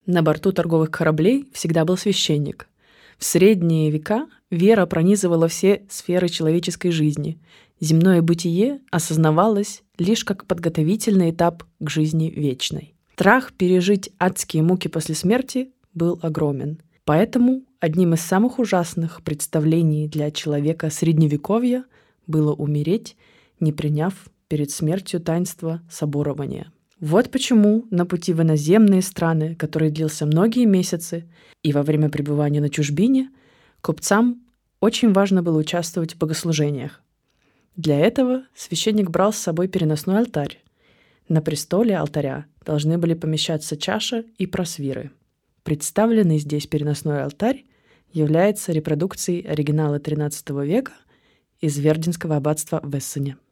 На борту торговых кораблей всегда был священник. В средние века вера пронизывала все сферы человеческой жизни. Земное бытие осознавалось лишь как подготовительный этап к жизни вечной. Страх пережить адские муки после смерти был огромен. Поэтому одним из самых ужасных представлений для человека Средневековья было умереть, не приняв перед смертью таинство соборования. Вот почему на пути в иноземные страны, который длился многие месяцы, и во время пребывания на чужбине, купцам очень важно было участвовать в богослужениях. Для этого священник брал с собой переносной алтарь. На престоле алтаря должны были помещаться чаша и просвиры. Представленный здесь переносной алтарь является репродукцией оригинала XIII века из Верденского аббатства в Эссене.